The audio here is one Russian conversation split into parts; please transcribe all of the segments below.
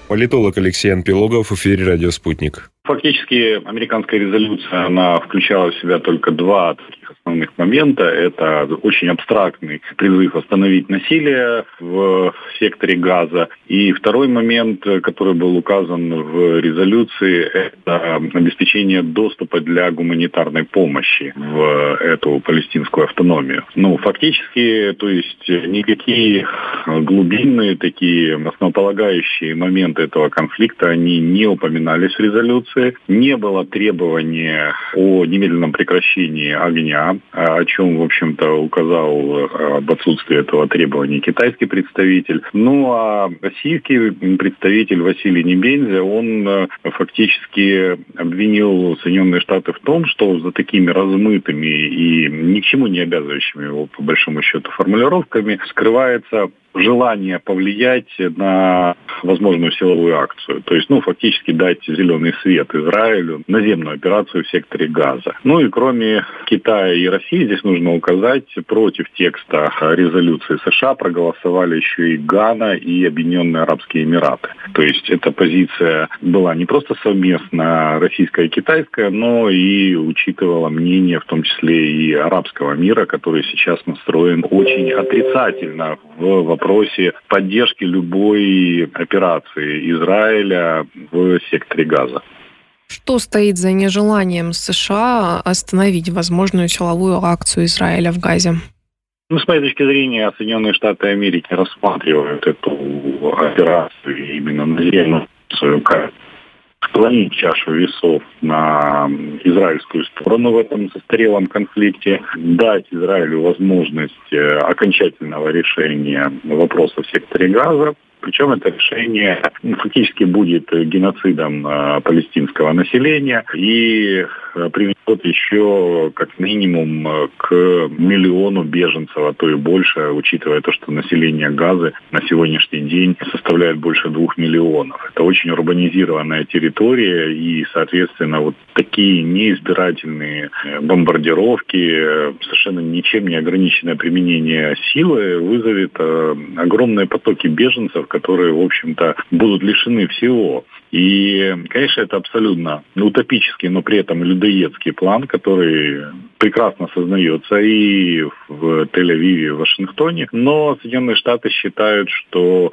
Политолог Алексей Анпилогов в эфире «Радио Спутник». Фактически, американская резолюция, она включала в себя только два таких основных момента. Это очень абстрактный призыв остановить насилие в секторе Газа. И второй момент, который был указан в резолюции, это обеспечение доступа для гуманитарной помощи в эту палестинскую автономию. Фактически, то есть никакие глубинные такие основополагающие моменты этого конфликта, они не упоминались в резолюции. Не было требования о немедленном прекращении огня, о чем, в общем-то, указал об отсутствии этого требования китайский представитель. А российский представитель Василий Небензя, он фактически обвинил Соединенные Штаты в том, что за такими размытыми и ни к чему не обязывающими его, по большому счету, формулировками скрывается желание повлиять на возможную силовую акцию. То есть, фактически дать зеленый свет Израилю, наземную операцию в секторе Газа. И кроме Китая и России, здесь нужно указать, против текста резолюции США проголосовали еще и Гана и Объединенные Арабские Эмираты. То есть, эта позиция была не просто совместно российская и китайская, но и учитывала мнение, в том числе и арабского мира, который сейчас настроен очень отрицательно в вопросе поддержки любой операции Израиля в секторе Газа. Что стоит за нежеланием США остановить возможную силовую акцию Израиля в Газе? С моей точки зрения, Соединенные Штаты Америки рассматривают эту операцию именно наземную, как склонить чашу весов на израильскую сторону в этом застарелом конфликте, дать Израилю возможность окончательного решения вопроса в секторе Газа. Причем это решение фактически будет геноцидом палестинского населения и приведет еще как минимум к 1 миллиону беженцев, а то и больше, учитывая то, что население Газы на сегодняшний день составляет больше 2 миллионов. Это очень урбанизированная территория, и, соответственно, вот такие неизбирательные бомбардировки, совершенно ничем не ограниченное применение силы вызовет огромные потоки беженцев, которые, в общем-то, будут лишены всего. И, конечно, это абсолютно утопический, но при этом людоедский план, который прекрасно осознается и в Тель-Авиве, и в Вашингтоне. Но Соединенные Штаты считают, что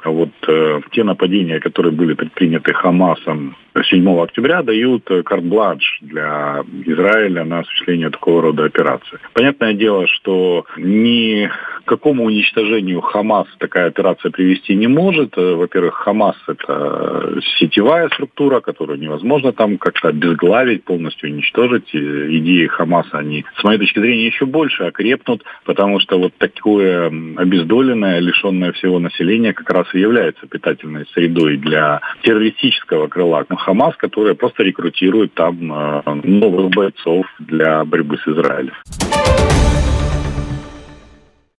те нападения, которые были предприняты Хамасом 7 октября, дают карт-бланш для Израиля на осуществление такого рода операции. Понятное дело, что ни к какому уничтожению Хамас такая операция привести не может. Во-первых, Хамас — это сетевая структура, которую невозможно там как-то обезглавить, полностью уничтожить. Идеи Хамаса, они, с моей точки зрения, еще больше окрепнут, потому что такое обездоленное, лишенное всего населения как раз и является питательной средой для террористического крыла Хамас, которое просто рекрутирует там новых бойцов для борьбы с Израилем.